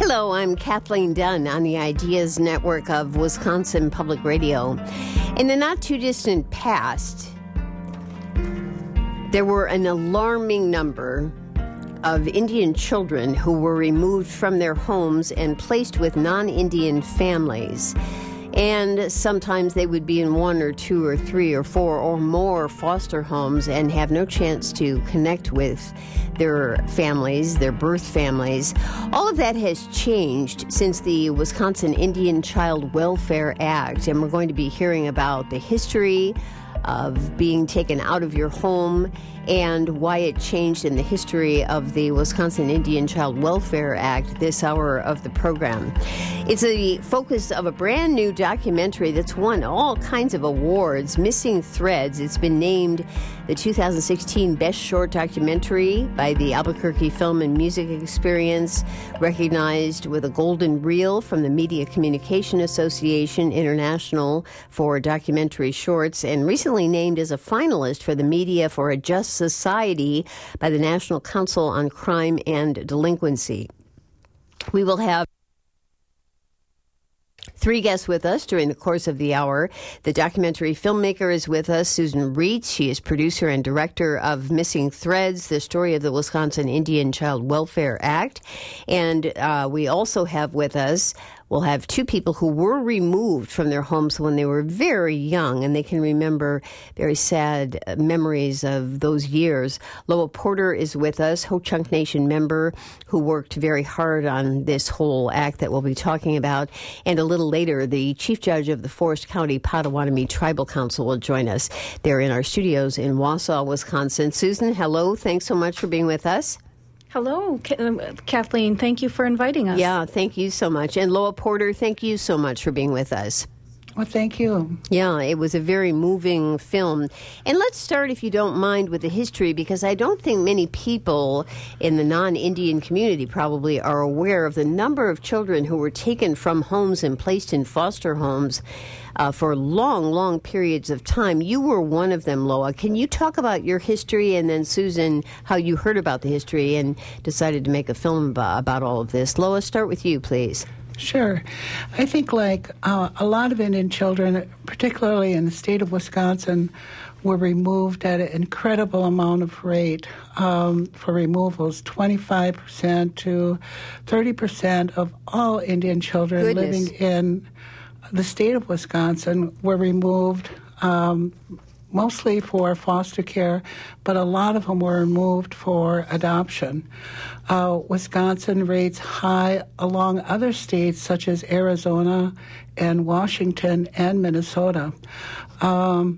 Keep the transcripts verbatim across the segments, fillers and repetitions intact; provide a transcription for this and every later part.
Hello, I'm Kathleen Dunn on the Ideas Network of Wisconsin Public Radio. In the not-too-distant past, there were an alarming number of Indian children who were removed from their homes and placed with non-Indian families. And sometimes they would be in one or two or three or four or more foster homes and have no chance to connect with their families, their birth families. All of that has changed since the Wisconsin Indian Child Welfare Act, and we're going to be hearing about the history of being taken out of your home and why it changed in the history of the Wisconsin Indian Child Welfare Act this hour of the program. It's the focus of a brand new documentary that's won all kinds of awards, Missing Threads. It's been named the two thousand sixteen Best Short Documentary by the Albuquerque Film and Music Experience, recognized with a Golden Reel from the Media Communication Association International for documentary shorts, and recently named as a finalist for the Media for a Just Society by the National Council on Crime and Delinquency. We will have three guests with us during the course of the hour. The documentary filmmaker is with us, Susan Reitz. She is producer and director of Missing Threads, the story of the Wisconsin Indian Child Welfare Act. And uh, we also have with us We'll have two people who were removed from their homes when they were very young, and they can remember very sad memories of those years. Loa Porter is with us, Ho-Chunk Nation member who worked very hard on this whole act that we'll be talking about. And a little later, the chief judge of the Forest County Potawatomi Tribal Council will join us. They're in our studios in Wausau, Wisconsin. Susan, hello. Thanks so much for being with us. Hello, Kathleen. Thank you for inviting us. Yeah, thank you so much. And Loa Porter, thank you so much for being with us. Well, thank you. Yeah, it was a very moving film. And let's start, if you don't mind, with the history, because I don't think many people in the non-Indian community probably are aware of the number of children who were taken from homes and placed in foster homes uh, for long, long periods of time. You were one of them, Loa. Can you talk about your history, and then, Susan, how you heard about the history and decided to make a film about, about all of this? Loa, start with you, please. Sure. I think like uh, a lot of Indian children, particularly in the state of Wisconsin, were removed at an incredible amount of rate um, for removals, twenty-five percent to thirty percent of all Indian children Goodness. living in the state of Wisconsin were removed um, mostly for foster care, but a lot of them were removed for adoption. Uh, Wisconsin rates high along other states such as Arizona and Washington and Minnesota. Um,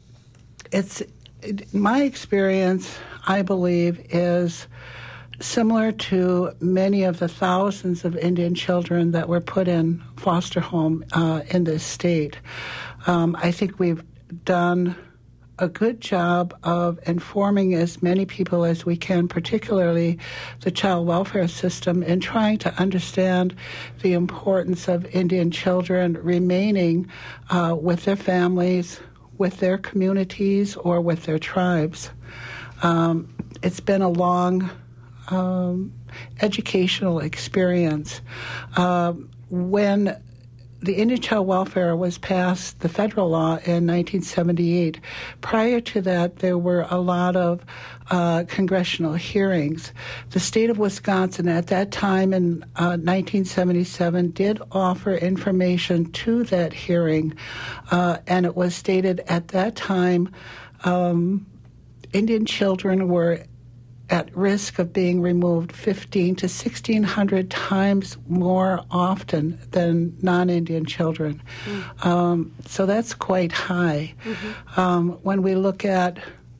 it's it, my experience, I believe, is similar to many of the thousands of Indian children that were put in foster home uh, in this state. Um, I think we've done a good job of informing as many people as we can, particularly the child welfare system, in trying to understand the importance of Indian children remaining uh, with their families, with their communities, or with their tribes. Um, it's been a long um, educational experience. Uh, when the Indian Child Welfare was passed, the federal law, in nineteen seventy-eight. Prior to that, there were a lot of uh, congressional hearings. The state of Wisconsin at that time in uh, nineteen seventy-seven did offer information to that hearing, uh, and it was stated at that time um, Indian children were at risk of being removed fifteen to sixteen hundred times more often than non-Indian children. Mm. Um, so that's quite high. Mm-hmm. Um, when we look at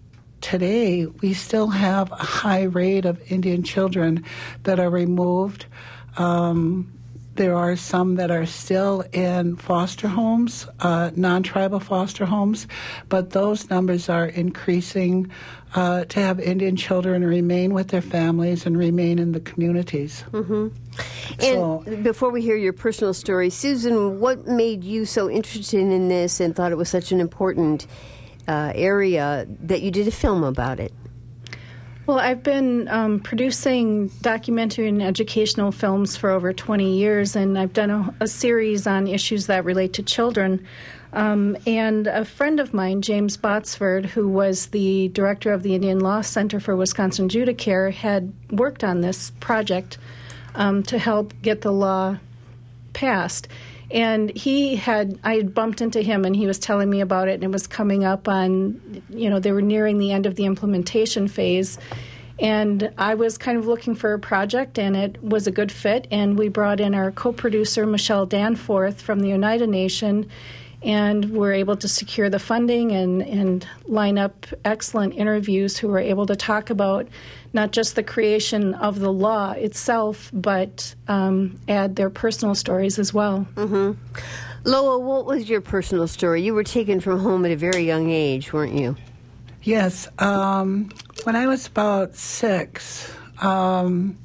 today, we still have a high rate of Indian children that are removed. Um, There are some that are still in foster homes, uh, non-tribal foster homes, but those numbers are increasing uh, to have Indian children remain with their families and remain in the communities. Mm-hmm. So, and before we hear your personal story, Susan, what made you so interested in this and thought it was such an important uh, area that you did a film about it? Well, I've been um, producing documentary and educational films for over twenty years, and I've done a, a series on issues that relate to children. Um, and a friend of mine, James Botsford, who was the director of the Indian Law Center for Wisconsin Judicare, had worked on this project um, to help get the law passed. And he had, I had bumped into him, and he was telling me about it, and it was coming up on, you know, they were nearing the end of the implementation phase. And I was kind of looking for a project, and it was a good fit. And we brought in our co-producer, Michelle Danforth, from the Oneida Nation, and were able to secure the funding and, and line up excellent interviews who were able to talk about not just the creation of the law itself, but um, add their personal stories as well. Mm-hmm. Loa, what was your personal story? You were taken from home at a very young age, weren't you? Yes. Um, when I was about six, um,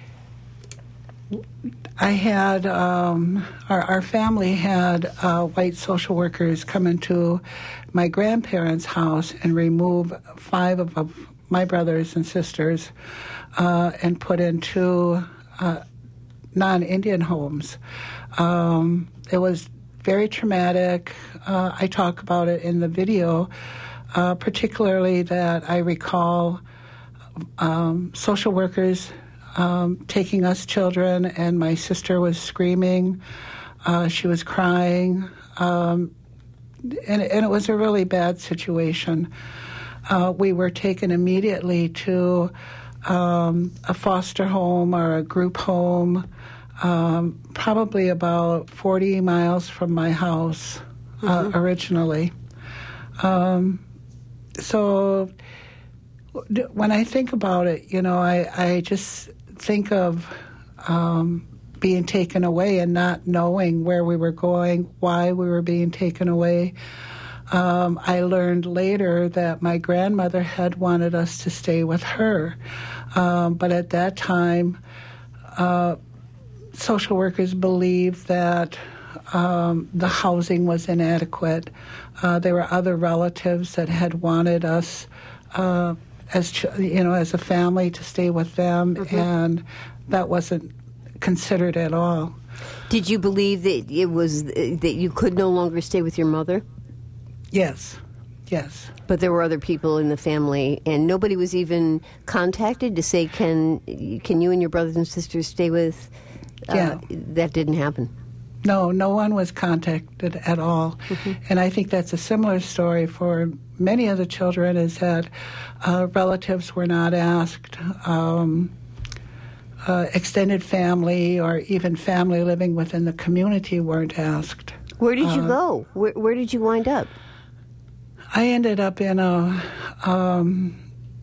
I had, um, our, our family had uh, white social workers come into my grandparents' house and remove five of, of my brothers and sisters uh, and put into uh, non-Indian homes. Um, it was very traumatic. Uh, I talk about it in the video, uh, particularly that I recall um, social workers Um, taking us children, and my sister was screaming. Uh, she was crying. Um, and, and it was a really bad situation. Uh, we were taken immediately to um, a foster home or a group home, um, probably about forty miles from my house uh, mm-hmm. originally. Um, so when I think about it, you know, I, I just think of um, being taken away and not knowing where we were going, why we were being taken away. Um, I learned later that my grandmother had wanted us to stay with her. Um, but at that time, uh, social workers believed that um, the housing was inadequate. Uh, there were other relatives that had wanted us uh, as ch- you know, as a family to stay with them, mm-hmm. and that wasn't considered at all. Did you believe that it was that you could no longer stay with your mother? Yes, yes. But there were other people in the family, and nobody was even contacted to say, "Can can you and your brothers and sisters stay with?" Uh, yeah, that didn't happen. No, no one was contacted at all. Mm-hmm. And I think that's a similar story for many of the children, is that uh, relatives were not asked, um, uh, extended family or even family living within the community weren't asked. Where did you uh, go? Where, where did you wind up? I ended up in a um,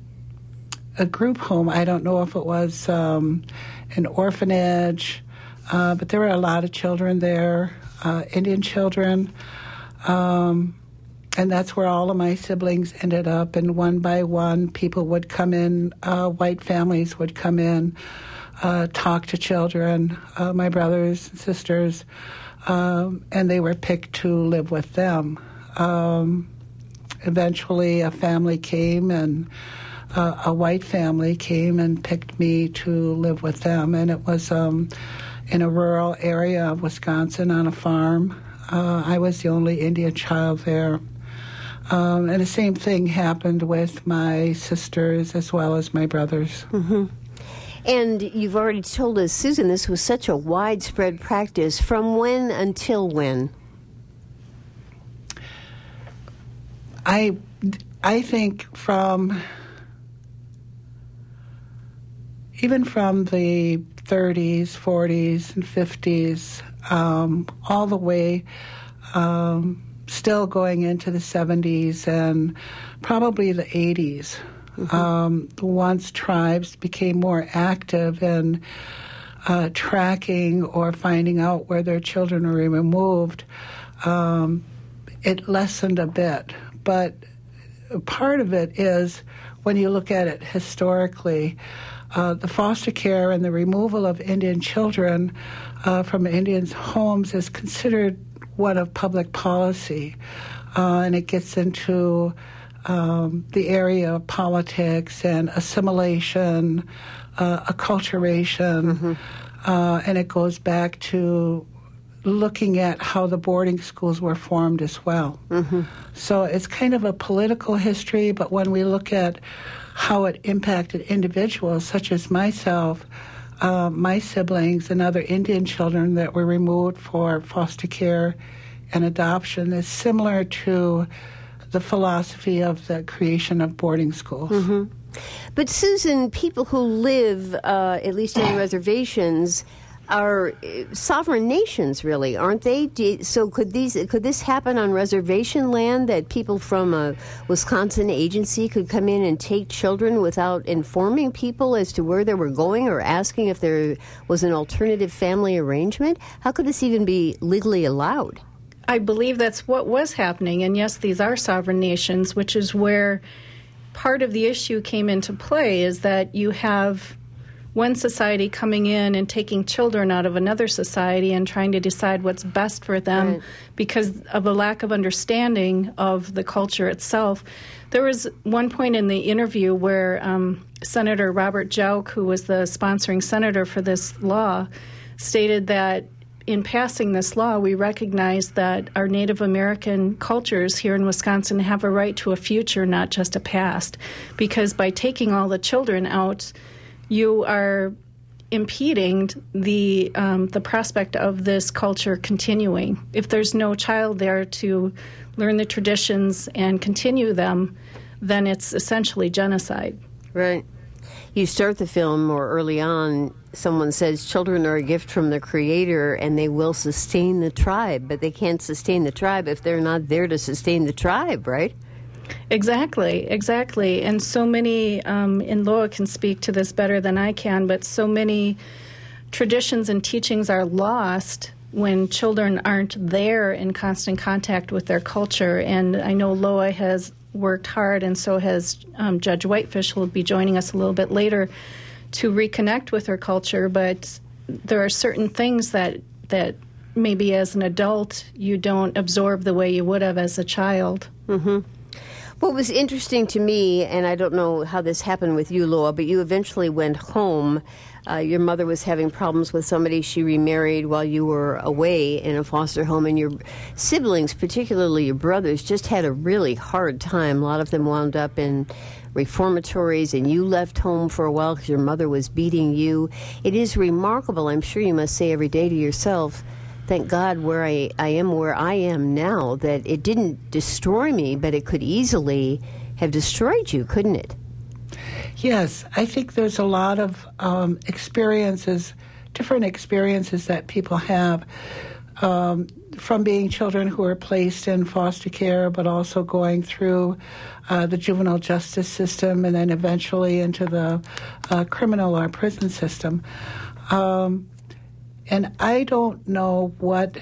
a group home. I don't know if it was um, an orphanage, Uh, but there were a lot of children there, uh, Indian children, um, and that's where all of my siblings ended up. And one by one, people would come in, uh, white families would come in, uh, talk to children, uh, my brothers and sisters, um, and they were picked to live with them. Um, eventually, a family came, and uh, a white family came and picked me to live with them, and it was Um, in a rural area of Wisconsin on a farm. Uh, I was the only Indian child there. Um, and the same thing happened with my sisters as well as my brothers. Mm-hmm. And you've already told us, Susan, this was such a widespread practice. From when until when? I, I think from, even from the thirties, forties, and fifties, um, all the way um, still going into the seventies and probably the eighties. Mm-hmm. Um, once tribes became more active in uh, tracking or finding out where their children were removed, um, it lessened a bit. But part of it is, when you look at it historically, Uh, the foster care and the removal of Indian children uh, from Indians' homes is considered one of public policy, uh, and it gets into um, the area of politics and assimilation, uh, acculturation, mm-hmm. uh, and it goes back to looking at how the boarding schools were formed as well. Mm-hmm. So it's kind of a political history, but when we look at how it impacted individuals, such as myself, uh, my siblings, and other Indian children that were removed for foster care and adoption, is similar to the philosophy of the creation of boarding schools. Mm-hmm. But Susan, people who live, uh, at least on reservations, are sovereign nations, really, aren't they? Do, so could these could this happen on reservation land, that people from a Wisconsin agency could come in and take children without informing people as to where they were going or asking if there was an alternative family arrangement? How could this even be legally allowed? I believe that's what was happening, and yes, these are sovereign nations, which is where part of the issue came into play, is that you have one society coming in and taking children out of another society and trying to decide what's best for them right. because of a lack of understanding of the culture itself. There was one point in the interview where um, Senator Robert Jauch, who was the sponsoring senator for this law, stated that in passing this law, we recognize that our Native American cultures here in Wisconsin have a right to a future, not just a past, because by taking all the children out, you are impeding the um, the prospect of this culture continuing. If there's no child there to learn the traditions and continue them, then it's essentially genocide. Right. You start the film, or early on, someone says children are a gift from the Creator and they will sustain the tribe, but they can't sustain the tribe if they're not there to sustain the tribe, right? Exactly, exactly. And so many, um, and Loa can speak to this better than I can, but so many traditions and teachings are lost when children aren't there in constant contact with their culture. And I know Loa has worked hard, and so has um, Judge Whitefish, who will be joining us a little bit later, to reconnect with her culture. But there are certain things that that maybe as an adult you don't absorb the way you would have as a child. Mm-hmm. What was interesting to me, and I don't know how this happened with you, Loa, but you eventually went home. Uh, your mother was having problems with somebody. She remarried while you were away in a foster home, and your siblings, particularly your brothers, just had a really hard time. A lot of them wound up in reformatories, and you left home for a while because your mother was beating you. It is remarkable, I'm sure you must say every day to yourself, thank God where I, I am where I am now, that it didn't destroy me, but it could easily have destroyed you, couldn't it? Yes, I think there's a lot of um, experiences, different experiences that people have um, from being children who are placed in foster care, but also going through uh, the juvenile justice system and then eventually into the uh, criminal or prison system. Um, and I don't know what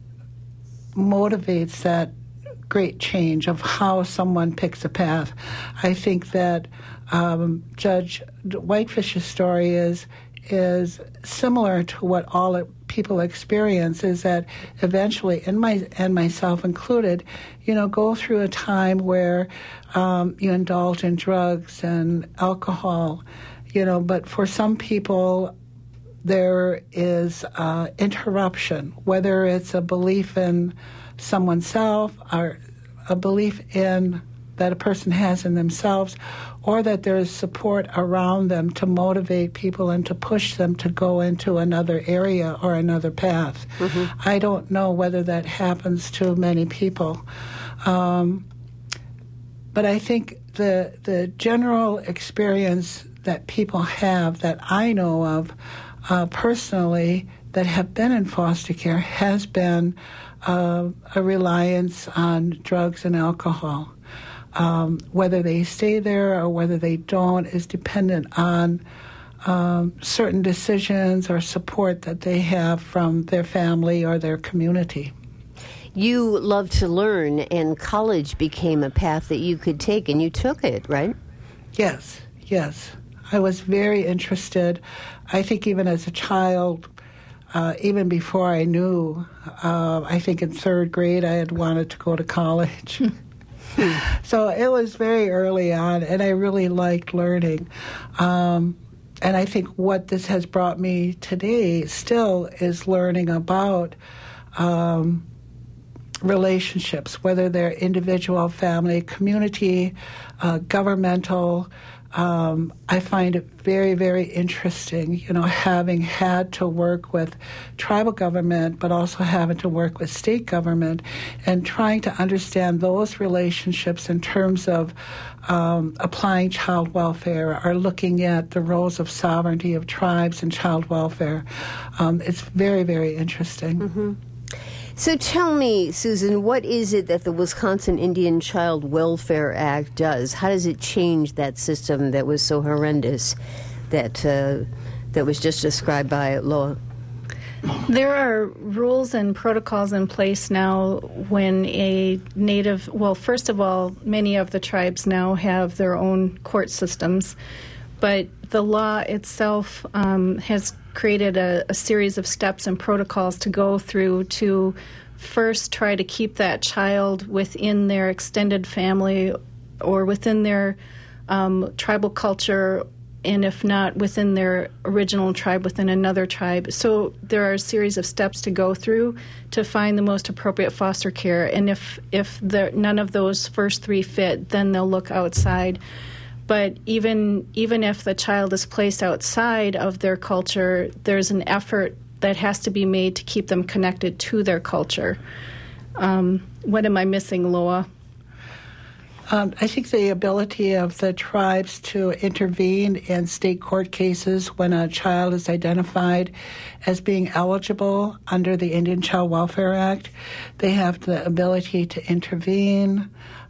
motivates that great change of how someone picks a path. I think that um, Judge Whitefish's story is is similar to what all people experience, is that eventually, and my and myself included, you know, go through a time where um, you indulge in drugs and alcohol, you know, but for some people there is uh, interruption, whether it's a belief in someone's self or a belief in that a person has in themselves, or that there is support around them to motivate people and to push them to go into another area or another path. Mm-hmm. I don't know whether that happens to many people. Um, but I think the the general experience that people have that I know of uh, personally that have been in foster care has been uh, a reliance on drugs and alcohol. Um, whether they stay there or whether they don't is dependent on um, certain decisions or support that they have from their family or their community. You love to learn, and college became a path that you could take, and you took it, right? Yes, yes. I was very interested. I think even as a child, uh, even before I knew, uh, I think in third grade I had wanted to go to college. So it was very early on, and I really liked learning. Um, and I think what this has brought me today still is learning about um, relationships, whether they're individual, family, community, uh, governmental. Um, I find it very, very interesting, you know, having had to work with tribal government, but also having to work with state government, and trying to understand those relationships in terms of um, applying child welfare or looking at the roles of sovereignty of tribes and child welfare. Um, it's very, very interesting. Mm-hmm. So tell me, Susan, what is it that the Wisconsin Indian Child Welfare Act does? How does it change that system that was so horrendous that uh, that was just described by Loa? There are rules and protocols in place now when a Native, well, first of all, many of the tribes now have their own court systems, but the law itself um, has created a, a series of steps and protocols to go through to first try to keep that child within their extended family or within their um, tribal culture, and if not, within their original tribe, within another tribe. So there are a series of steps to go through to find the most appropriate foster care, and if, if the, none of those first three fit, then they'll look outside. But even even if the child is placed outside of their culture, there's an effort that has to be made to keep them connected to their culture. Um, what am I missing, Loa? Um, I think the ability of the tribes to intervene in state court cases when a child is identified as being eligible under the Indian Child Welfare Act, they have the ability to intervene.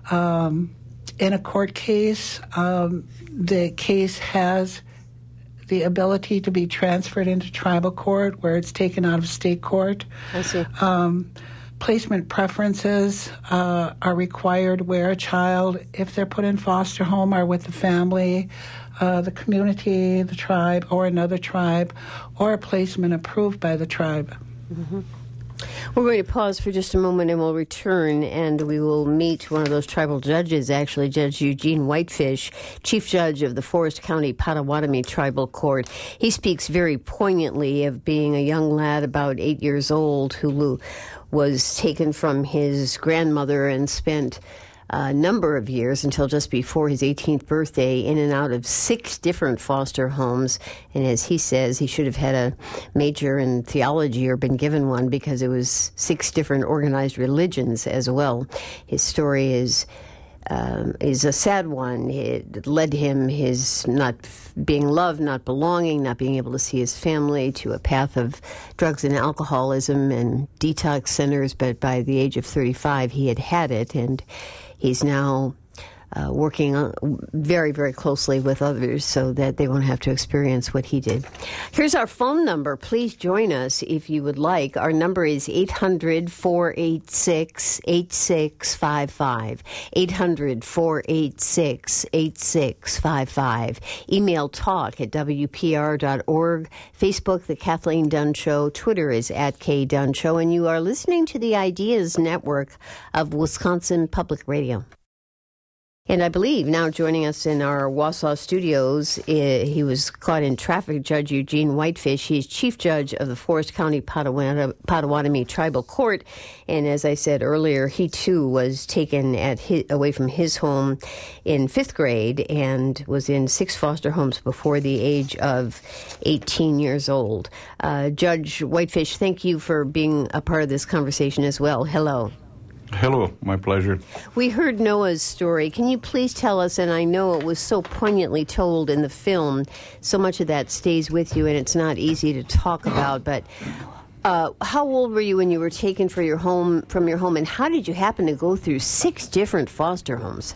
Um, In a court case, um, the case has the ability to be transferred into tribal court where it's taken out of state court. I see. Um, placement preferences uh, are required where a child, if they're put in foster home, are with the family, uh, the community, the tribe, or another tribe, or a placement approved by the tribe. Mm-hmm. We're going to pause for just a moment and we'll return and we will meet one of those tribal judges, actually, Judge Eugene Whitefish, Chief Judge of the Forest County Potawatomi Tribal Court. He speaks very poignantly of being a young lad about eight years old who was taken from his grandmother and spent a number of years until just before his eighteenth birthday in and out of six different foster homes. And as he says, he should have had a major in theology or been given one because it was six different organized religions as well. His story is um, is a sad one. It led him his not being loved, not belonging, not being able to see his family, to a path of drugs and alcoholism and detox centers. But by the age of thirty-five, he had had it, and he's now uh, working on, very, very closely with others so that they won't have to experience what he did. Here's our phone number. Please join us if you would like. Our number is eight hundred, four eight six, eight six five five. eight hundred, four eight six, eight six five five. Email talk at W P R dot org. Facebook, The Kathleen Dunn Show. Twitter is at K Dunn Show. And you are listening to the Ideas Network of Wisconsin Public Radio. And I believe now joining us in our Wausau studios, uh, he was caught in traffic, Judge Eugene Whitefish. He's Chief Judge of the Forest County Potawatomi, Potawatomi Tribal Court. And as I said earlier, he too was taken at his, away from his home in fifth grade and was in six foster homes before the age of eighteen years old. Uh, Judge Whitefish, thank you for being a part of this conversation as well. Hello. Hello, my pleasure. We heard Noah's story. Can you please tell us, and I know it was so poignantly told in the film, so much of that stays with you and it's not easy to talk about, but uh, how old were you when you were taken for your home, from your home, and how did you happen to go through six different foster homes?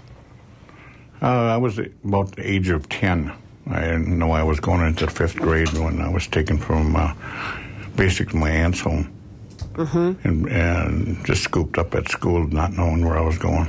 Uh, I was about the age of ten. I didn't know I was going into the fifth grade when I was taken from uh, basically my aunt's home. Mm-hmm. And, and just scooped up at school, not knowing where I was going,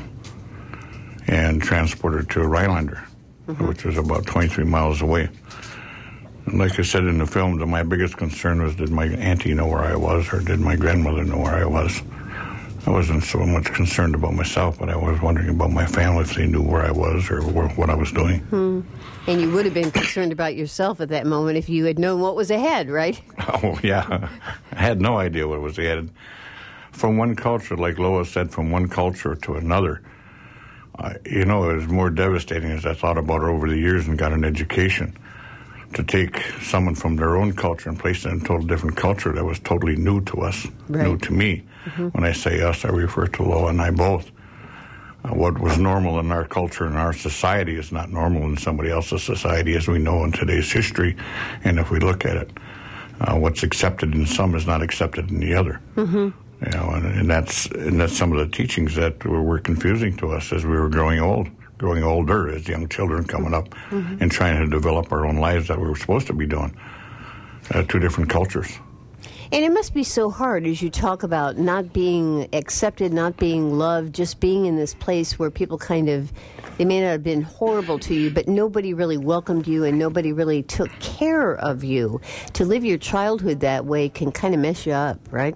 and transported to Rylander, mm-hmm. which was about twenty-three miles away. And like I said in the film, the, my biggest concern was, did my auntie know where I was, or did my grandmother know where I was? I wasn't so much concerned about myself, but I was wondering about my family, if they knew where I was or where, what I was doing. Hmm. And you would have been concerned about yourself at that moment if you had known what was ahead, right? Oh, yeah. I had no idea what was ahead. From one culture, like Lois said, from one culture to another, uh, you know, it was more devastating as I thought about it over the years and got an education. To take someone from their own culture and place them in a total different culture that was totally new to us, right. new to me. Mm-hmm. When I say us, I refer to Loa and I both. Uh, what was normal in our culture and our society is not normal in somebody else's society, as we know in today's history. And if we look at it, uh, what's accepted in some is not accepted in the other. Mm-hmm. You know, and, and that's and that's some of the teachings that were, were confusing to us as we were growing old. growing older as young children coming up mm-hmm. and trying to develop our own lives that we were supposed to be doing. Uh, two different cultures. And it must be so hard as you talk about not being accepted, not being loved, just being in this place where people kind of, they may not have been horrible to you, but nobody really welcomed you and nobody really took care of you. To live your childhood that way can kind of mess you up, right?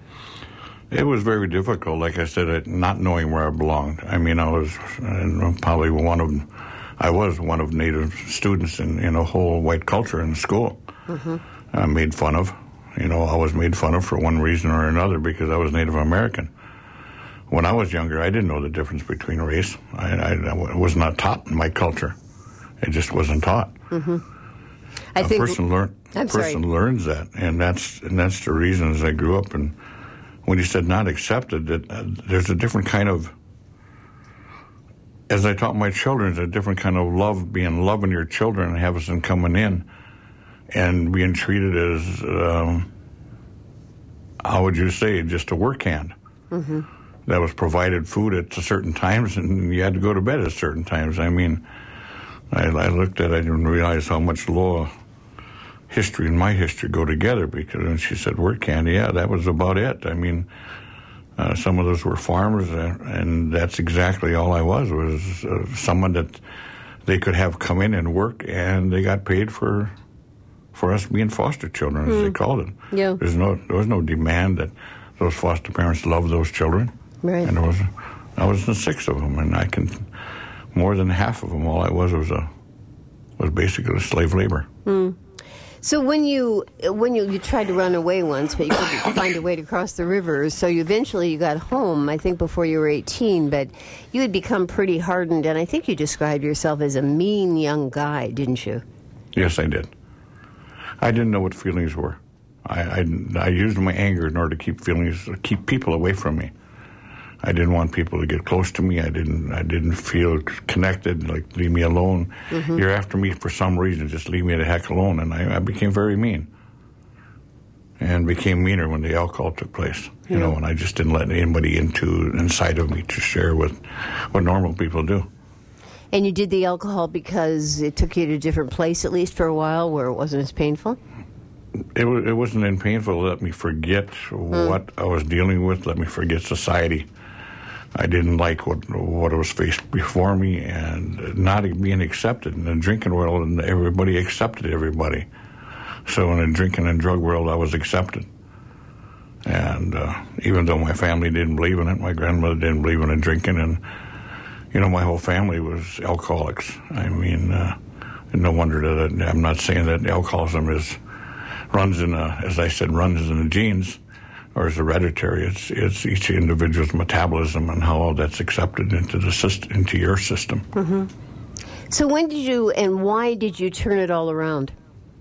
It was very difficult, like I said, not knowing where I belonged. I mean, I was uh, probably one of, I was one of Native students in, in a whole white culture in school. Mm-hmm. I made fun of. You know, I was made fun of for one reason or another because I was Native American. When I was younger, I didn't know the difference between race. I, I, I was not taught in my culture. It just wasn't taught. Mm-hmm. I a think person, learn, a person learns that, and that's and that's the reason as I grew up and when you said not accepted, that uh, there's a different kind of, as I taught my children, there's a different kind of love, being loving your children and having them coming in and being treated as, um, how would you say, just a work hand. Mm-hmm. That was provided food at certain times and you had to go to bed at certain times. I mean, I, I looked at it, I didn't realize how much law history and my history go together because when she said work hand, yeah, that was about it. I mean, uh, some of those were farmers, uh, and that's exactly all I was, was uh, someone that they could have come in and work, and they got paid for for us being foster children, as mm. they called it. Yeah. There's no, there was no demand that those foster parents love those children. Right. And there was, I was in six of them, and I can, more than half of them, all I was was a, was basically slave labor. Mm. So when you when you, you tried to run away once, but you couldn't find a way to cross the river, so you eventually you got home, I think before you were eighteen, but you had become pretty hardened, and I think you described yourself as a mean young guy, didn't you? Yes, I did. I didn't know what feelings were. I, I, I used my anger in order to keep feelings, keep people away from me. I didn't want people to get close to me. I didn't. I didn't feel connected. Like, leave me alone. Mm-hmm. You're after me for some reason. Just leave me the heck alone. And I, I became very mean, and became meaner when the alcohol took place. You yeah. know, and I just didn't let anybody into inside of me to share with what normal people do. And you did the alcohol because it took you to a different place, at least for a while, where it wasn't as painful. It was. It wasn't in painful. Let me forget mm. what I was dealing with. Let me forget society. I didn't like what what was faced before me, and not being accepted in the drinking world. And everybody accepted everybody. So in the drinking and drug world, I was accepted. And uh, even though my family didn't believe in it, my grandmother didn't believe in it drinking, and you know, my whole family was alcoholics. I mean, uh, no wonder that I'm not saying that alcoholism is runs in a, as I said, runs in the genes. Or is hereditary. It's it's each individual's metabolism and how all that's accepted into the system, into your system. Mm-hmm. So when did you and why did you turn it all around?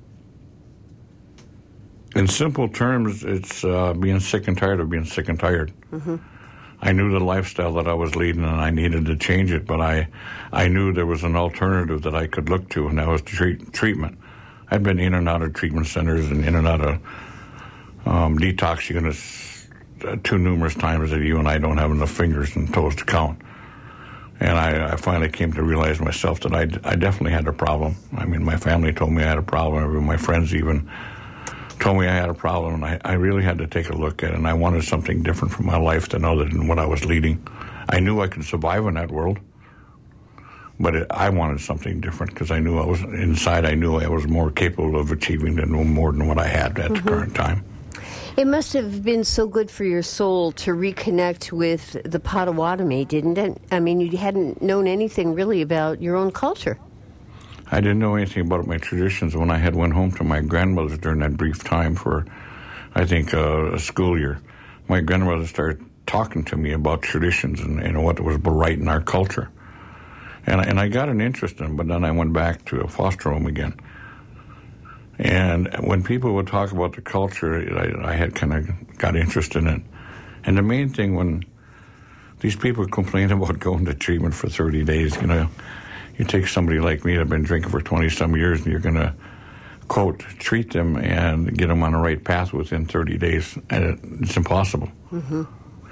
In simple terms, it's uh, being sick and tired of being sick and tired. Mm-hmm. I knew the lifestyle that I was leading, and I needed to change it. But I I knew there was an alternative that I could look to, and that was treat, treatment. I'd been in and out of treatment centers and in and out of Um, detox units uh, too numerous times that you and I don't have enough fingers and toes to count. And I, I finally came to realize myself that I, I definitely had a problem. I mean, my family told me I had a problem. My friends even told me I had a problem. And I, I really had to take a look at it. And I wanted something different from my life than other than what I was leading. I knew I could survive in that world. But it, I wanted something different because I knew I was, inside I knew I was more capable of achieving than more than what I had at mm-hmm. the current time. It must have been so good for your soul to reconnect with the Potawatomi, didn't it? I mean, you hadn't known anything really about your own culture. I didn't know anything about my traditions when I had went home to my grandmother's during that brief time for, I think, uh, a school year. My grandmother started talking to me about traditions and, and what was right in our culture. And, and I got an interest in it, but then I went back to a foster home again. And when people would talk about the culture, I, I had kind of got interested in it. And the main thing, when these people complain about going to treatment for thirty days, you know, you take somebody like me that have been drinking for twenty-some years, and you're going to, quote, treat them and get them on the right path within thirty days. And it, it's impossible. Mm-hmm.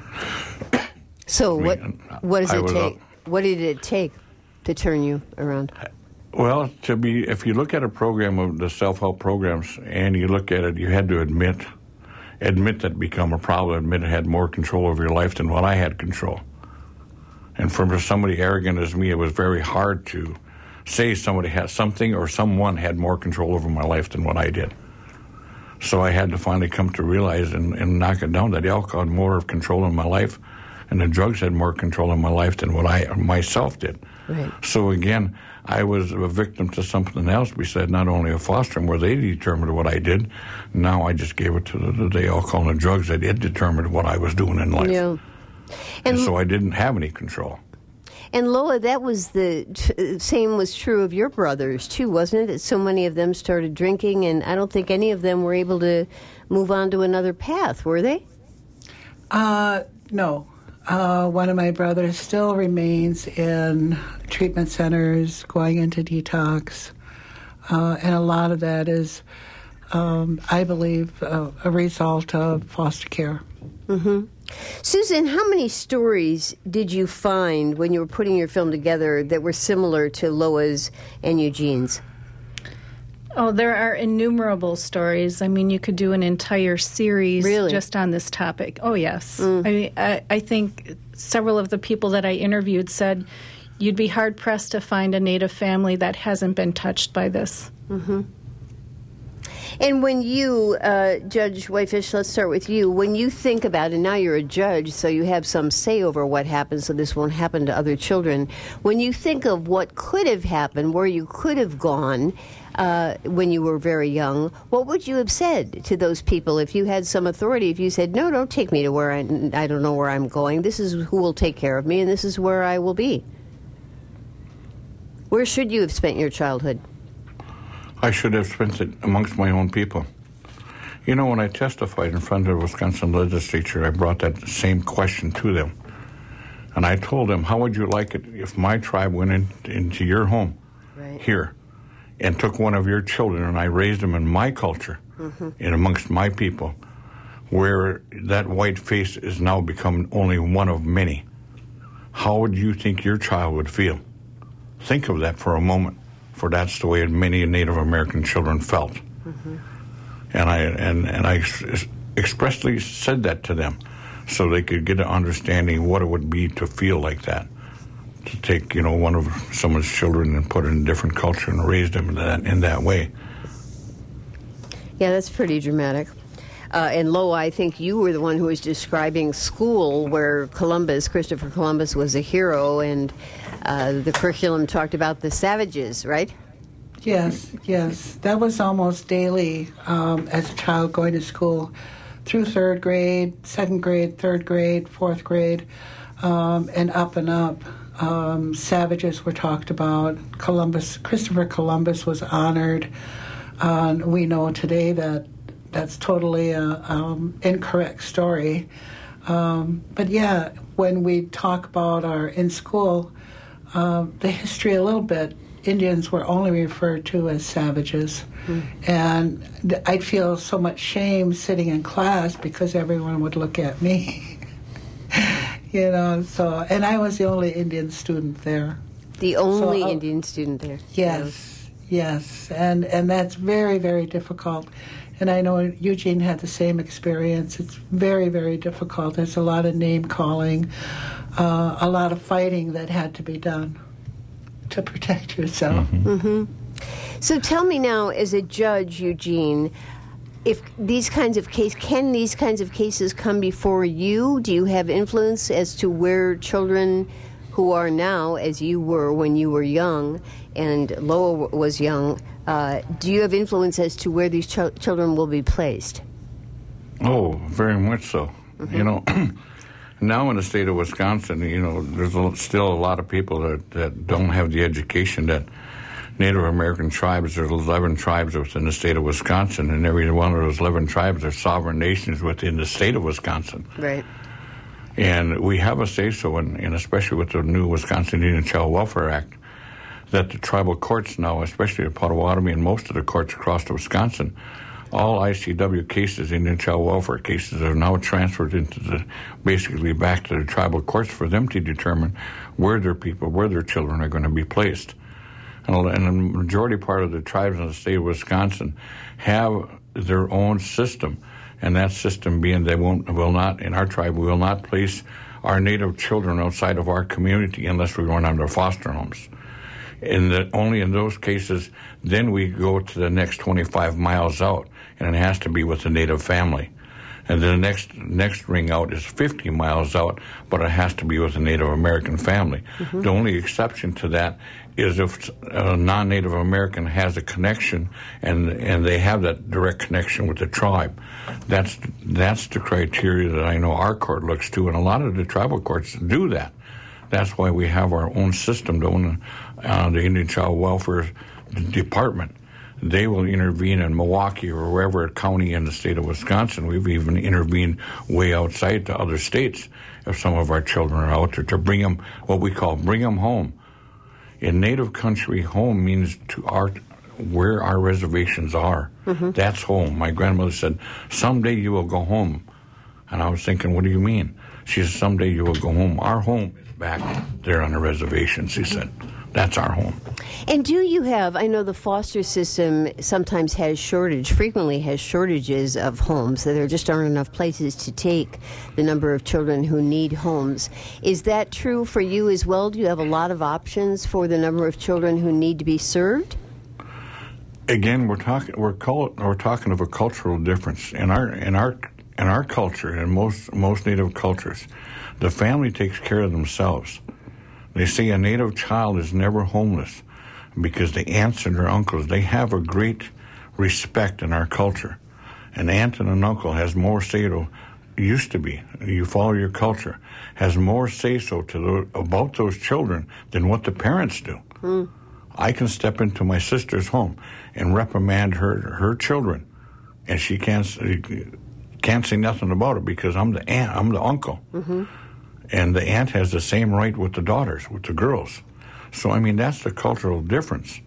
So I what mean, what does I it was take? up- What did it take to turn you around? Well, to be, if you look at a program of the self-help programs and you look at it, you had to admit, admit that become a problem, admit it had more control over your life than what I had control. And for somebody arrogant as me, it was very hard to say somebody had something or someone had more control over my life than what I did. So I had to finally come to realize and, and knock it down that the alcohol had more of control in my life and the drugs had more control in my life than what I myself did. Right. So again, I was a victim to something else besides not only a foster home where they determined what I did. Now I just gave it to the, the alcohol and the drugs that it determined what I was doing in life. Yeah. And, And so I didn't have any control. And Loa, that was the t- same was true of your brothers too, wasn't it? That so many of them started drinking, and I don't think any of them were able to move on to another path, were they? Uh, no. Uh, one of my brothers still remains in treatment centers, going into detox, uh, and a lot of that is, um, I believe, uh, a result of foster care. Mm-hmm. Susan, how many stories did you find when you were putting your film together that were similar to Loa's and Eugene's? Oh, there are innumerable stories. I mean, you could do an entire series Really? just on this topic. Oh, yes. Mm. I, mean, I, I think several of the people that I interviewed said you'd be hard-pressed to find a Native family that hasn't been touched by this. Mm-hmm. And when you, uh, Judge Whitefish, let's start with you. When you think about, and now you're a judge, so you have some say over what happens, so this won't happen to other children. When you think of what could have happened, where you could have gone uh, when you were very young, what would you have said to those people if you had some authority? If you said, no, don't take me to where I, I don't know where I'm going. This is who will take care of me, and this is where I will be. Where should you have spent your childhood? I should have spent it amongst my own people. You know, when I testified in front of the Wisconsin legislature, I brought that same question to them. And I told them, how would you like it if my tribe went in, into your home Right. here and took one of your children and I raised them in my culture mm-hmm. and amongst my people, where that white face is now become only one of many? How would you think your child would feel? Think of that for a moment. For that's the way many Native American children felt. Mm-hmm. And I and, and I ex- expressly said that to them so they could get an understanding what it would be to feel like that, to take, you know, one of someone's children and put it in a different culture and raise them in that, in that way. Yeah, that's pretty dramatic. Uh, and Loa, I think you were the one who was describing school where Columbus, Christopher Columbus, was a hero, and uh, the curriculum talked about the savages, right? Yes, yes. That was almost daily um, as a child going to school through third grade, second grade, third grade, fourth grade, um, and up and up. Um, savages were talked about. Columbus, Christopher Columbus was honored. Uh, we know today that that's totally a um, incorrect story. Um, but yeah, when we talk about our in school, uh, the history a little bit, Indians were only referred to as savages. Mm. And I'd feel so much shame sitting in class because everyone would look at me. You know, so, and I was the only Indian student there. The only so, uh, Indian student there. Yes, yes. And, and that's very, very difficult. And I know Eugene had the same experience. It's very, very difficult. There's a lot of name-calling, uh, a lot of fighting that had to be done to protect yourself. Mm-hmm. Mm-hmm. So tell me now, as a judge, Eugene, if these kinds of cases, can these kinds of cases come before you? Do you have influence as to where children who are now, as you were when you were young and Loa was young, uh, do you have influence as to where these ch- children will be placed? Oh, very much so. Mm-hmm. You know, now in the state of Wisconsin, you know, there's a, still a lot of people that, that don't have the education that Native American tribes. There's eleven tribes within the state of Wisconsin, and every one of those eleven tribes are sovereign nations within the state of Wisconsin. Right. And we have a say-so, and, and especially with the new Wisconsin Indian Child Welfare Act, that the tribal courts now, especially the Potawatomi and most of the courts across Wisconsin, all I C W cases, Indian Child Welfare cases, are now transferred into the, basically back to the tribal courts for them to determine where their people, where their children are going to be placed. And, and the majority part of the tribes in the state of Wisconsin have their own system. And that system being they won't, will not, in our tribe, we will not place our Native children outside of our community unless we run under foster homes. In the, only in those cases, then we go to the next twenty-five miles out, and it has to be with a Native family. And then the next next ring out is fifty miles out, but it has to be with a Native American family. Mm-hmm. The only exception to that is if a non-Native American has a connection and and they have that direct connection with the tribe. That's that's the criteria that I know our court looks to, and a lot of the tribal courts do that. That's why we have our own system, the, own, uh, the Indian Child Welfare Department. They will intervene in Milwaukee or wherever county in the state of Wisconsin. We've even intervened way outside to other states if some of our children are out there to bring them, what we call bring them home. In Native country, home means to our where our reservations are. Mm-hmm. That's home. My grandmother said, someday you will go home. And I was thinking, what do you mean? She said, someday you will go home. Our home is back there on the reservation, she said. That's our home. And do you have, I know the foster system sometimes has shortage, frequently has shortages of homes, that there just aren't enough places to take the number of children who need homes. Is that true for you as well? Do you have a lot of options for the number of children who need to be served? Again, we're talking we're call, we're talking of a cultural difference in our in our in our culture and most most Native cultures. The family takes care of themselves. They say a Native child is never homeless because the aunts and their uncles, they have a great respect in our culture. An aunt and an uncle has more say-so, used to be, you follow your culture, has more say-so to the, about those children than what the parents do. Mm. I can step into my sister's home and reprimand her her children, and she can't can't say nothing about it because I'm the aunt, I'm the uncle. Mm-hmm. And the aunt has the same right with the daughters, with the girls. So, I mean, that's the cultural difference.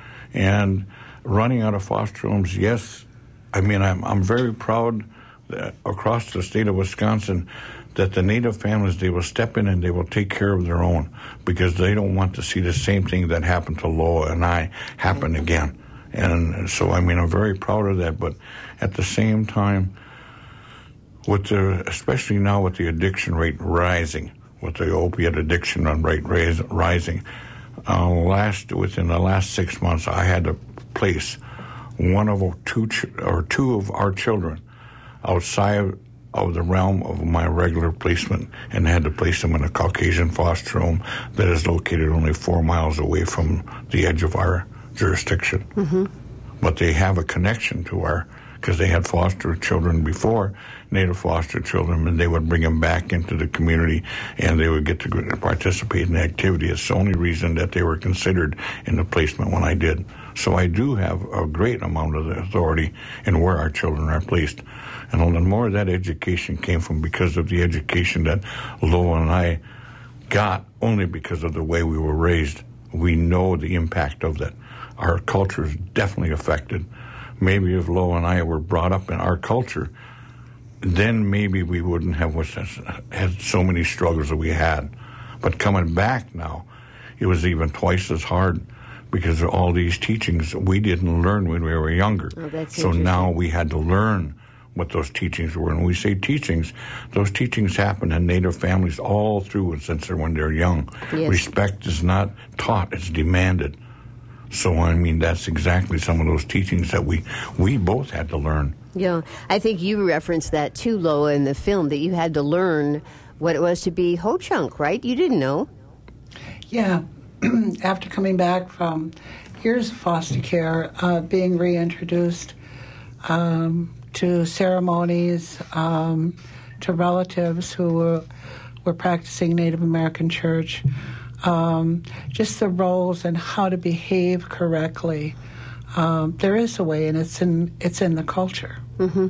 And running out of foster homes, yes, I mean, I'm I'm very proud that across the state of Wisconsin that the Native families, they will step in and they will take care of their own because they don't want to see the same thing that happened to Loa and I happen again. And so, I mean, I'm very proud of that. But at the same time, with the, especially now with the addiction rate rising, with the opiate addiction rate rise, rising, uh, last within the last six months, I had to place one of two ch- or two of our children outside of the realm of my regular placement, and had to place them in a Caucasian foster home that is located only four miles away from the edge of our jurisdiction. Mm-hmm. But they have a connection to our, because they had foster children before, Native foster children, and they would bring them back into the community, and they would get to participate in the activity. It's the only reason that they were considered in the placement when I did. So I do have a great amount of the authority in where our children are placed. And the more of that education came from because of the education that Loa and I got, only because of the way we were raised. We know the impact of that. Our culture is definitely affected. Maybe if Loa and I were brought up in our culture, then maybe we wouldn't have had so many struggles that we had. But coming back now, it was even twice as hard because of all these teachings we didn't learn when we were younger. Oh, so now we had to learn what those teachings were. And when we say teachings, those teachings happen in Native families all through since they're when they're young. Yes. Respect is not taught, it's demanded. So, I mean, that's exactly some of those teachings that we, we both had to learn. Yeah, I think you referenced that too, Loa, in the film, that you had to learn what it was to be Ho-Chunk, right? You didn't know. Yeah. After coming back from years of foster care, uh, being reintroduced um, to ceremonies, um, to relatives who were, were practicing Native American church, um, just the roles and how to behave correctly. Um, there is a way, and it's in it's in the culture. Mm-hmm.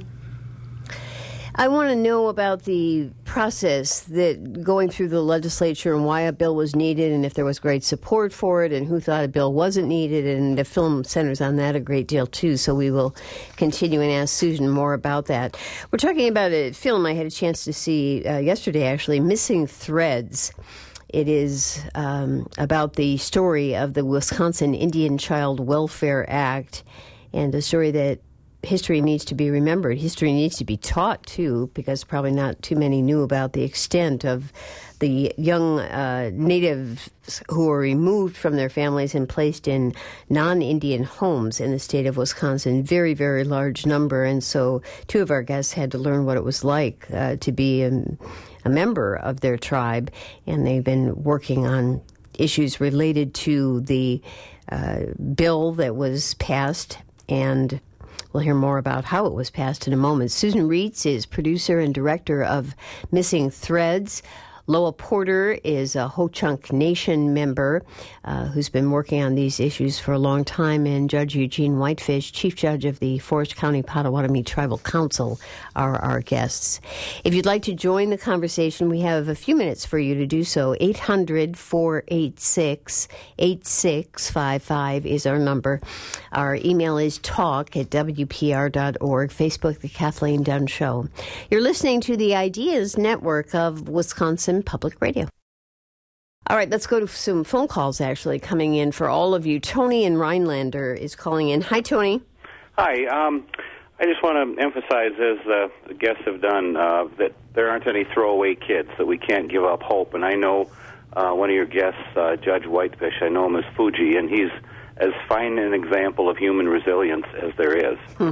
I want to know about the process that going through the legislature and why a bill was needed and if there was great support for it and who thought a bill wasn't needed, and the film centers on that a great deal too, so we will continue and ask Susan more about that. We're talking about a film I had a chance to see uh, yesterday, actually, Missing Threads. It is um, about the story of the Wisconsin Indian Child Welfare Act, and a story that history needs to be remembered. History needs to be taught, too, because probably not too many knew about the extent of the young uh, natives who were removed from their families and placed in non-Indian homes in the state of Wisconsin. Very, very large number. And so two of our guests had to learn what it was like uh, to be a, a member of their tribe, and they've been working on issues related to the uh, bill that was passed, and we'll hear more about how it was passed in a moment. Susan Reitz is producer and director of Missing Threads. Loa Porter is a Ho-Chunk Nation member uh, who's been working on these issues for a long time, and Judge Eugene Whitefish, Chief Judge of the Forest County Potawatomi Tribal Council, are our guests. If you'd like to join the conversation, we have a few minutes for you to do so. eight hundred, four eight six, eight six five five is our number. Our email is talk at w p r dot org. Facebook, The Kathleen Dunn Show. You're listening to the Ideas Network of Wisconsin Public Radio. All right, let's go to some phone calls, actually, coming in for all of you. Tony in Rhinelander is calling in. Hi, Tony. Hi. Um, I just want to emphasize, as uh, the guests have done, uh, that there aren't any throwaway kids, that we can't give up hope. And I know uh, one of your guests, uh, Judge Whitefish, I know him as Fuji, and he's as fine an example of human resilience as there is. Hmm.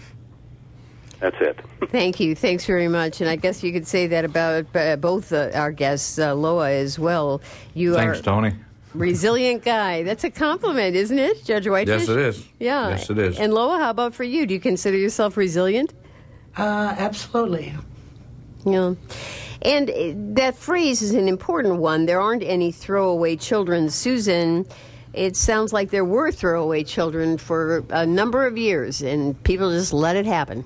That's it. Thank you. Thanks very much. And I guess you could say that about uh, both uh, our guests, uh, Loa as well. You Thanks, are Tony. Resilient guy. That's a compliment, isn't it, Judge Whitefish? Yes, it is. Yeah. Yes, it is. And Loa, how about for you? Do you consider yourself resilient? Uh, absolutely. Yeah. And uh, that phrase is an important one. There aren't any throwaway children. Susan, it sounds like there were throwaway children for a number of years, and people just let it happen.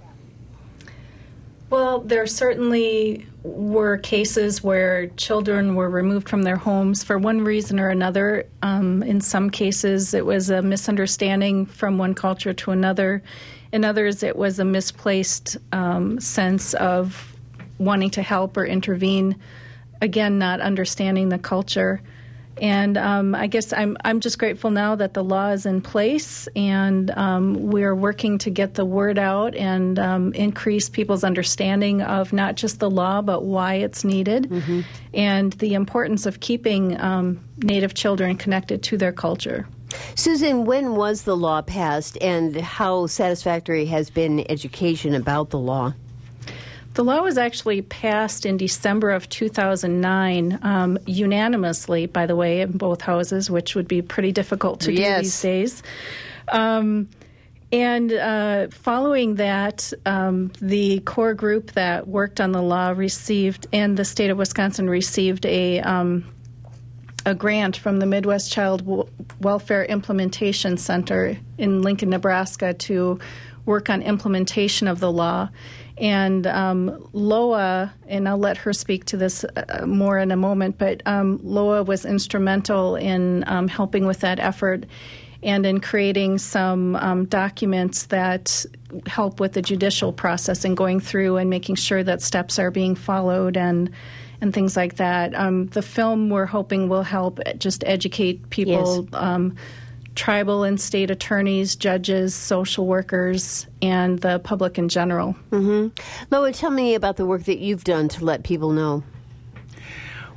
Well, there certainly were cases where children were removed from their homes for one reason or another. Um, in some cases, it was a misunderstanding from one culture to another. In others, it was a misplaced um, sense of wanting to help or intervene, again, not understanding the culture. And um, I guess I'm I'm just grateful now that the law is in place, and um, we're working to get the word out and um, increase people's understanding of not just the law, but why it's needed, mm-hmm. and the importance of keeping um, Native children connected to their culture. Susan, when was the law passed, and how satisfactory has been education about the law? The law was actually passed in December of two thousand nine, um, unanimously, by the way, in both houses, which would be pretty difficult to yes. do these days. Um, and uh, following that, um, the core group that worked on the law received, and the state of Wisconsin received a um, a grant from the Midwest Child w- Welfare Implementation Center in Lincoln, Nebraska, to work on implementation of the law. And um, Loa, and I'll let her speak to this uh, more in a moment, but um, Loa was instrumental in um, helping with that effort and in creating some um, documents that help with the judicial process and going through and making sure that steps are being followed and and things like that. Um, the film, we're hoping, will help just educate people, yes. um, tribal and state attorneys, judges, social workers, and the public in general. Mm-hmm. Loa, tell me about the work that you've done to let people know.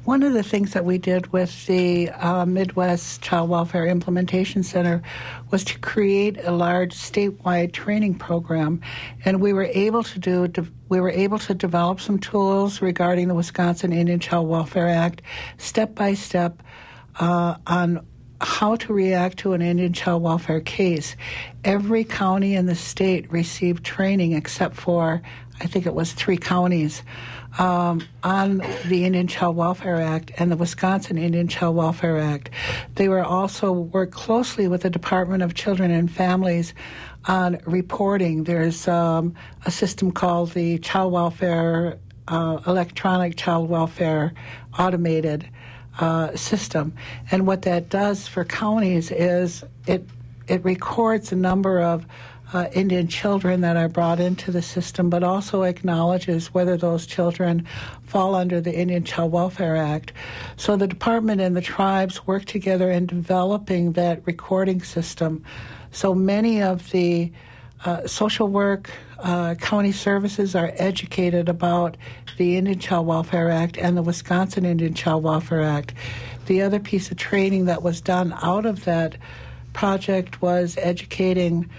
one of the things that we did with the uh, Midwest Child Welfare Implementation Center was to create a large statewide training program, and we were able to do de- we were able to develop some tools regarding the Wisconsin Indian Child Welfare Act, step by step, uh, on how to react to an Indian child welfare case. Every county in the state received training except for, I think it was three counties, um, on the Indian Child Welfare Act and the Wisconsin Indian Child Welfare Act. They were also worked closely with the Department of Children and Families on reporting. There's um, a system called the Child Welfare, uh, Electronic Child Welfare Automated Uh, system. And what that does for counties is it it records a number of uh, Indian children that are brought into the system, but also acknowledges whether those children fall under the Indian Child Welfare Act. So the department and the tribes work together in developing that recording system. So many of the uh, social work uh, county services are educated about the Indian Child Welfare Act and the Wisconsin Indian Child Welfare Act. The other piece of training that was done out of that project was educating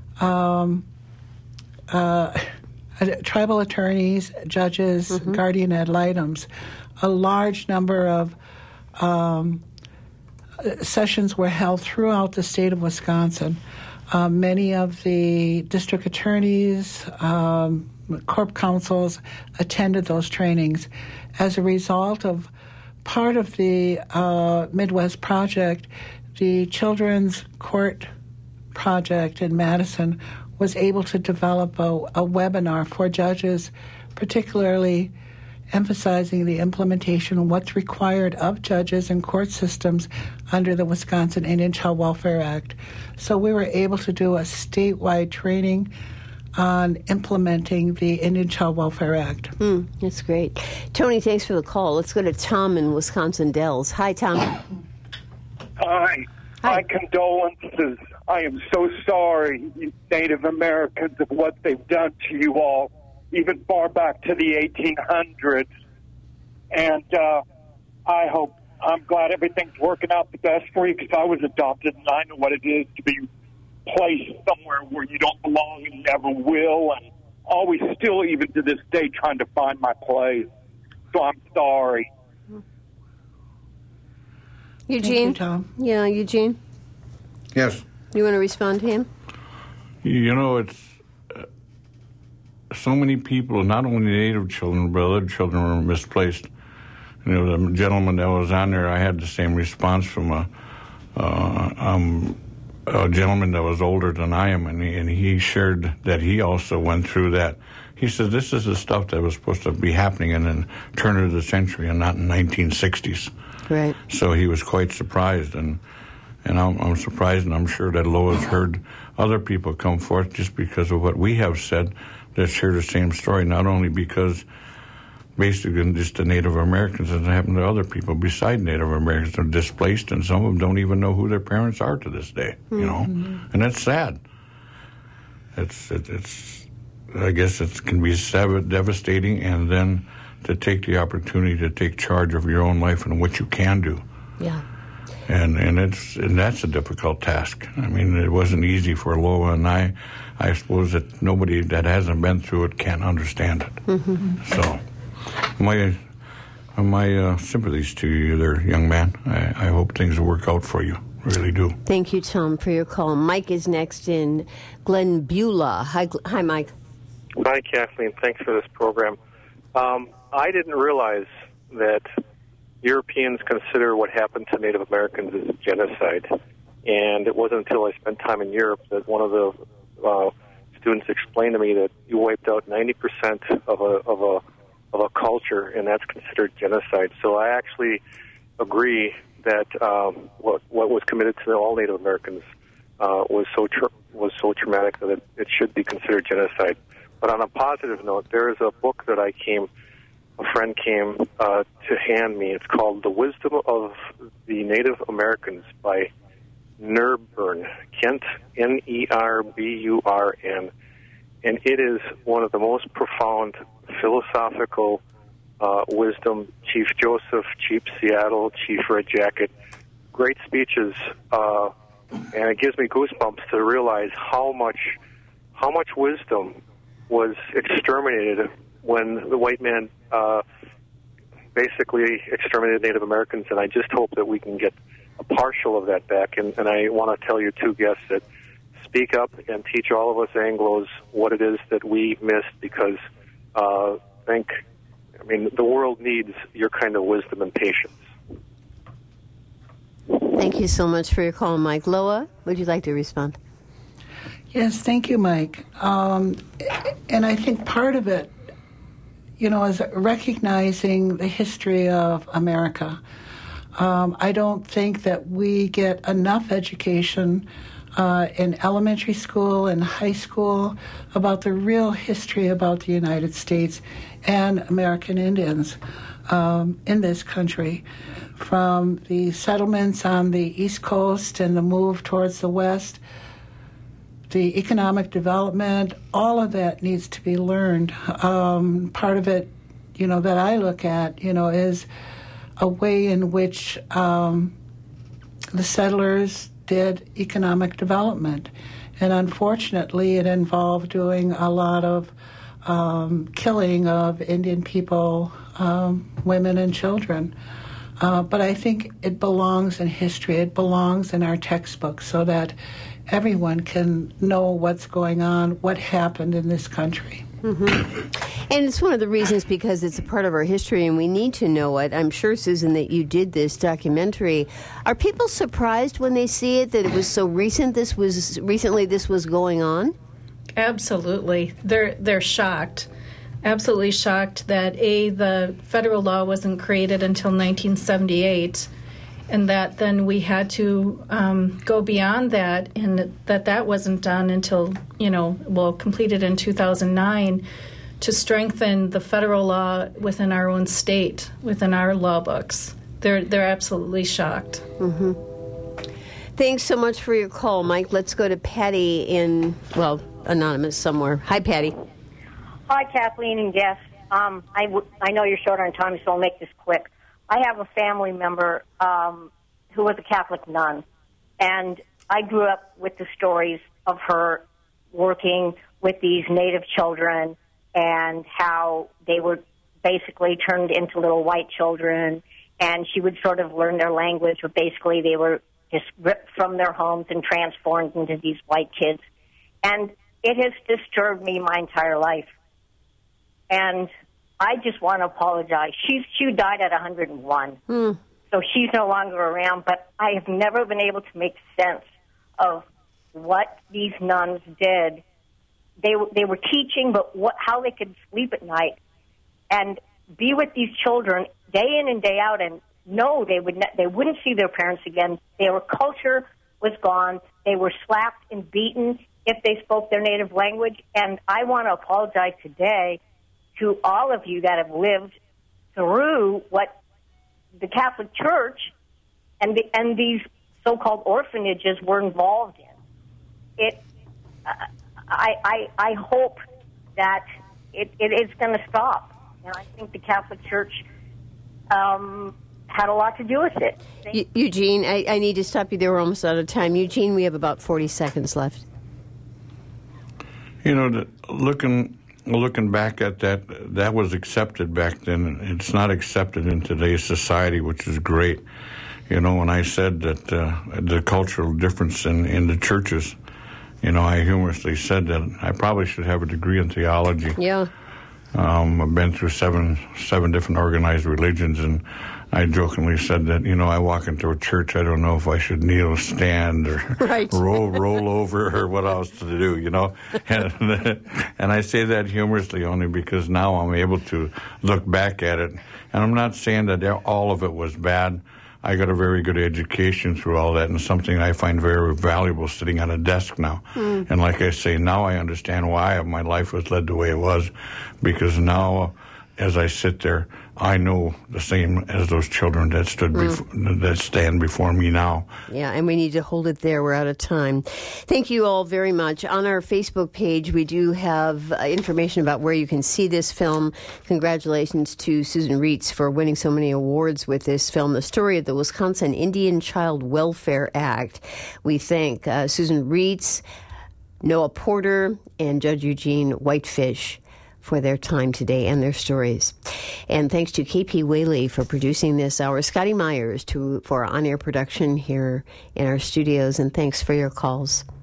um, uh, tribal attorneys, judges, mm-hmm. guardian ad litems. A large number of um, sessions were held throughout the state of Wisconsin. Uh, many of the district attorneys, um, corp councils attended those trainings. As a result of part of the uh, Midwest project, the Children's Court Project in Madison was able to develop a, a webinar for judges, particularly emphasizing the implementation of what's required of judges and court systems under the Wisconsin Indian Child Welfare Act. So we were able to do a statewide training on implementing the Indian Child Welfare Act. Mm, that's great. Tony, thanks for the call. Let's go to Tom in Wisconsin Dells. Hi, Tom. Hi. Hi. My condolences. I am so sorry, you Native Americans, of what they've done to you all, even far back to the eighteen hundreds. And uh, I hope, I'm glad everything's working out the best for you, because I was adopted, and I know what it is to be placed somewhere where you don't belong and never will, and always still, even to this day, trying to find my place. So I'm sorry. Eugene? Thank you, Tom. Yeah, Eugene? Yes. You want to respond to him? You know, it's uh, so many people, not only Native children, but other children were misplaced. You know, the gentleman that was on there, I had the same response from a, uh, um, a gentleman that was older than I am, and he, and he shared that he also went through that. He said, this is the stuff that was supposed to be happening in the turn of the century and not in the nineteen sixties. Right. So he was quite surprised, and and I'm, I'm surprised, and I'm sure that Lois heard other people come forth just because of what we have said that share the same story, not only because basically just the Native Americans, as it happened to other people beside Native Americans, are displaced, and some of them don't even know who their parents are to this day, you know, mm-hmm. and that's sad. It's, it, it's, I guess it can be devastating, and then to take the opportunity to take charge of your own life and what you can do. Yeah. And and it's and that's a difficult task. I mean, it wasn't easy for Loa and I. I suppose that nobody that hasn't been through it can't understand it. Mm-hmm. So, my my uh, sympathies to you there, young man. I, I hope things will work out for you. Really do. Thank you, Tom, for your call. Mike is next in Glen Beulah. Hi, hi, Mike. Hi, Kathleen. Thanks for this program. Um, I didn't realize that Europeans consider what happened to Native Americans as genocide. And it wasn't until I spent time in Europe that one of the uh, students explained to me that you wiped out ninety percent of a, of a of a culture, and that's considered genocide. So I actually agree that um, what what was committed to all Native Americans uh, was so tra- was so traumatic that it, it should be considered genocide. But on a positive note, there is a book that I came, a friend came uh, to hand me. It's called The Wisdom of the Native Americans by Nerburn, Kent, N E R B U R N. And it is one of the most profound philosophical uh, wisdom. Chief Joseph, Chief Seattle, Chief Red Jacket, great speeches, uh, and it gives me goosebumps to realize how much how much wisdom was exterminated when the white man uh, basically exterminated Native Americans, and I just hope that we can get a partial of that back. And, and I want to tell your two guests that speak up and teach all of us Anglos what it is that we missed, because uh, think, I mean, the world needs your kind of wisdom and patience. Thank you so much for your call, Mike. Loa, would you like to respond? Yes, thank you, Mike. Um, and I think part of it, you know, is recognizing the history of America. Um, I don't think that we get enough education uh, in elementary school and high school about the real history about the United States and American Indians um, in this country. From the settlements on the East Coast and the move towards the West, the economic development, all of that needs to be learned. Um, part of it, you know, that I look at, you know, is a way in which um, the settlers did economic development. And unfortunately, it involved doing a lot of um, killing of Indian people, um, women and children. Uh, but I think it belongs in history. It belongs in our textbooks so that everyone can know what's going on, what happened in this country. Mm-hmm. And it's one of the reasons, because it's a part of our history and we need to know it. I'm sure, Susan, that you did this documentary. Are people surprised when they see it that it was so recent? This was recently. This was going on. Absolutely, they're they're shocked. Absolutely shocked that a the federal law wasn't created until nineteen seventy-eight. And that then we had to um, go beyond that, and that that wasn't done until, you know, well, completed in two thousand nine, to strengthen the federal law within our own state, within our law books. They're they're absolutely shocked. Mm-hmm. Thanks so much for your call, Mike. Let's go to Patty in, well, anonymous somewhere. Hi, Patty. Hi, Kathleen and guests. Um, I, w- I know you're short on time, so I'll make this quick. I have a family member um, who was a Catholic nun, and I grew up with the stories of her working with these Native children and how they were basically turned into little white children, and she would sort of learn their language, but basically they were just ripped from their homes and transformed into these white kids. And it has disturbed me my entire life. And I just want to apologize. She's, she died at one hundred and one, mm. so she's no longer around, but I have never been able to make sense of what these nuns did. They, they were teaching, but what, how they could sleep at night and be with these children day in and day out, and no, they, would ne- they wouldn't see their parents again. Their culture was gone. They were slapped and beaten if they spoke their native language, and I want to apologize today to all of you that have lived through what the Catholic Church and the, and these so-called orphanages were involved in. It, uh, I, I, I hope that it, it is going to stop, and I think the Catholic Church um, had a lot to do with it. E- Eugene, I, I need to stop you there. We're almost out of time. Eugene, we have about forty seconds left. You know, the, looking... Looking back at that, that was accepted back then. It's not accepted in today's society, which is great. You know, when I said that uh, the cultural difference in, in the churches, you know, I humorously said that I probably should have a degree in theology. Yeah. Um, I've been through seven seven different organized religions, and I jokingly said that, you know, I walk into a church, I don't know if I should kneel, stand, or right. roll roll over, or what else to do, you know. And, and I say that humorously only because now I'm able to look back at it. And I'm not saying that all of it was bad. I got a very good education through all that, and something I find very valuable sitting at a desk now. Mm. And like I say, now I understand why my life was led the way it was, because now, as I sit there, I know the same as those children that stood Mm. bef- that stand before me now. Yeah, and we need to hold it there. We're out of time. Thank you all very much. On our Facebook page, we do have uh, information about where you can see this film. Congratulations to Susan Reitz for winning so many awards with this film, the story of the Wisconsin Indian Child Welfare Act. We thank uh, Susan Reitz, Noah Porter, and Judge Eugene Whitefish for their time today and their stories. And thanks to K P Whaley for producing this hour, Scotty Myers to, for on-air production here in our studios, and thanks for your calls.